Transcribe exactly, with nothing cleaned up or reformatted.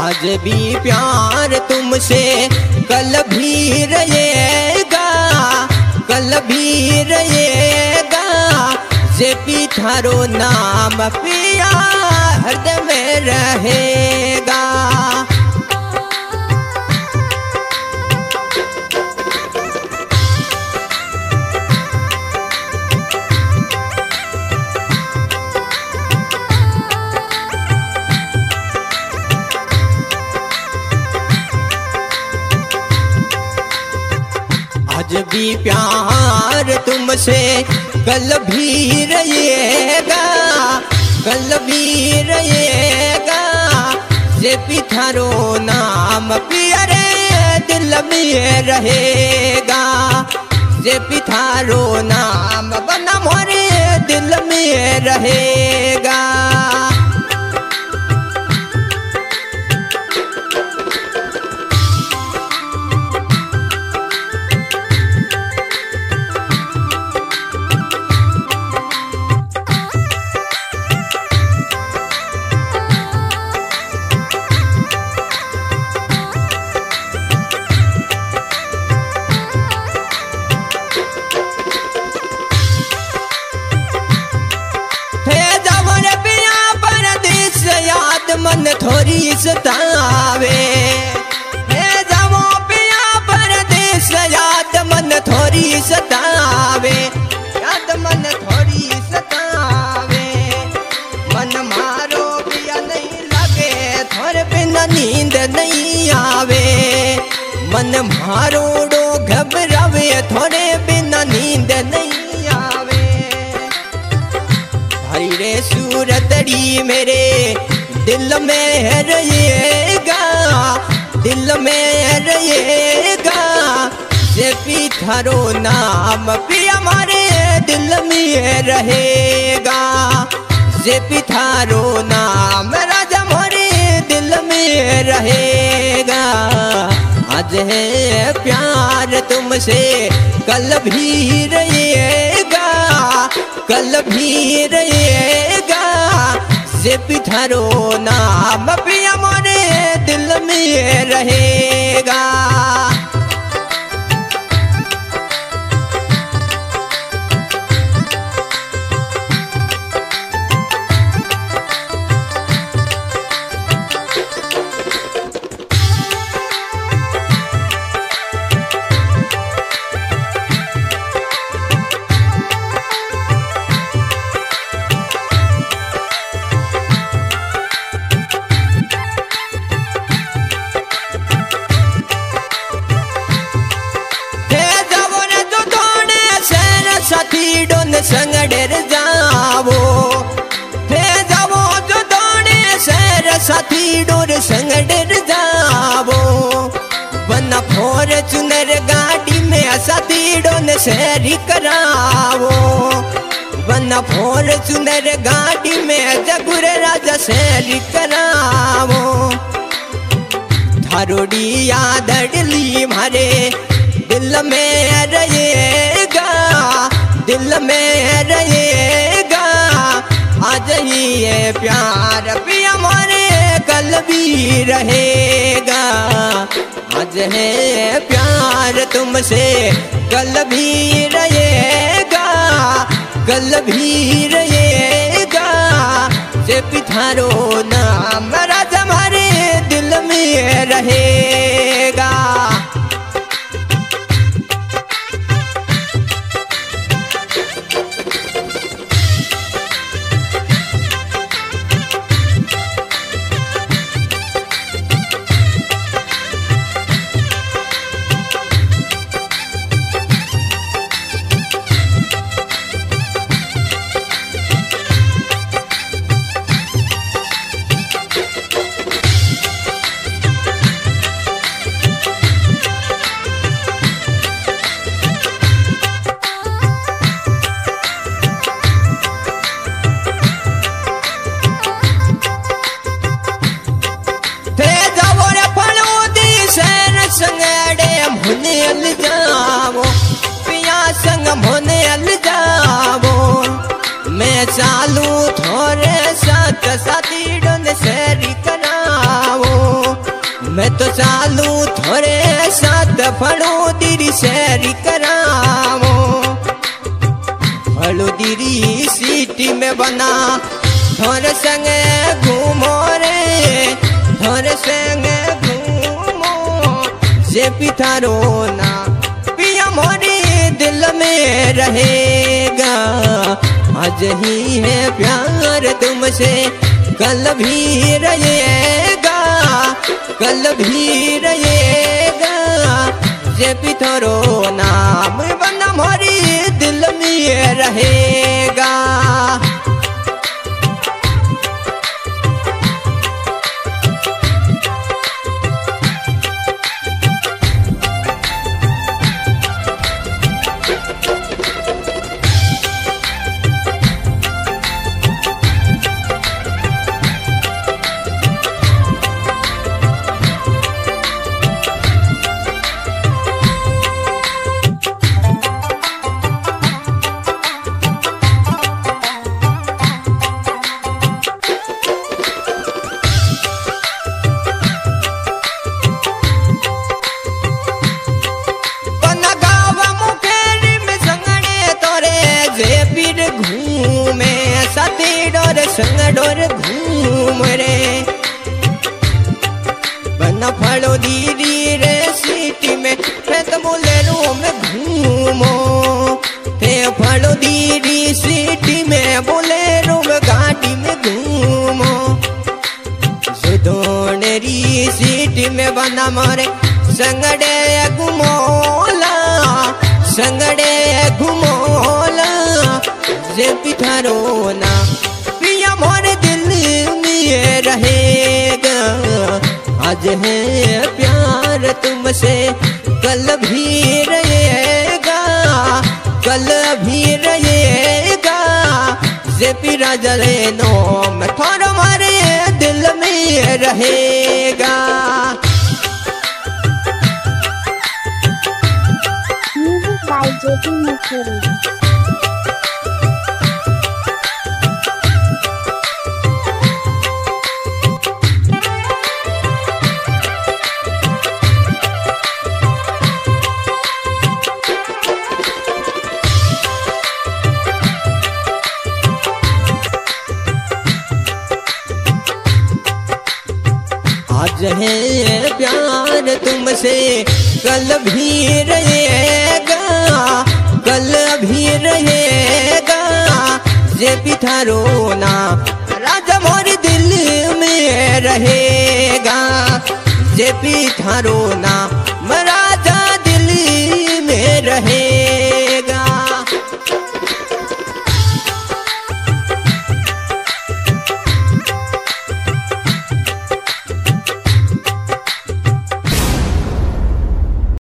आज भी प्यार तुमसे कल भी रहेगा, कल भी रहेगा। जेपी थारो नाम पिया हृदय में रहेगा। आज भी प्यार तुमसे कल भी रहेगा, कल भी रहेगा। जेपी थारो नाम पिया रे दिल में रहेगा। जेपी थारो नाम बना मोरे दिल में रहेगा। मन थोड़ी सतावे हे जावो पिया परदेस, याद मन थोड़ी सतावे, याद मन थोड़ी सतावे। मन मारो पिया नहीं लगे, थोड़े बिना नींद नहीं आवे। मन मारो डो घबरावे, थोड़े बिना नींद नहीं आवे। भाई रे सूरतड़ी मेरे दिल में रहेगा, दिल में रहेगा। जेपी थारो नाम पिया हमारे दिल में रहेगा। जेपी थारो नाम राजा हमारे दिल में रहेगा। आज है प्यार तुमसे कल भी रहेगा, कल भी रहेगा। जेपी थारो नाम पिया मोरे दिल में रहेगा। साथी डोन संग डेर जावो, थे जावो जो दोने शहर साथी डोर संग डेर जावो। बना फोर चुनर गाड़ी में साथी डोन शहरी करावो। बना फोर चुनर गाड़ी में जगुर राजा शहरी करावो। थारोड़ी याद अड़ली मारे दिल में रहेगा, दिल में रहेगा। आज ही ये प्यार पिया हमारे कल भी रहेगा। आज है प्यार तुमसे कल भी रहेगा, कल भी रहेगा। जेपी थारो नाम राजा हमारे दिल में रहेगा। चालू थोरे साथ साथी डोन शेरी करावो। मैं तो चालू थोड़े साथ फड़ो तेरी सैरी करावो फड़ो तेरी सीटी में बना थोड़े संगे घूमो रे थोड़े संगे घूमो जे पिथारो ना पिया मोरी दिल में रहेगा आज ही है प्यार तुमसे कल भी रहेगा कल भी रहेगा जे पिथरो नाम बना मोरी दिल में रहेगा। घूमे सती डोर संग डोर घूम रे बना फड़ो दीदी रे सीटी में मैं तो बोलेरो में घूमो थे फड़ो दीदी सीटी में बोलेरो में गाड़ी में घूमो सुधोनेरी सीटी में बना मारे संगड़े घुमोला संगड़े घुमोला जे पिथारो ना पिया मोरे दिल में रहेगा आज है प्यार तुमसे कल भी रहेगा कल भी रहेगा जे पिरा जले नो मैं थारो मारे दिल में रहेगा। Music by J P Mukhari. आज है प्यार तुमसे कल भी रहेगा कल भी रहेगा जे पिथारो ना राजा मोर दिल में रहेगा जे पिथारो ना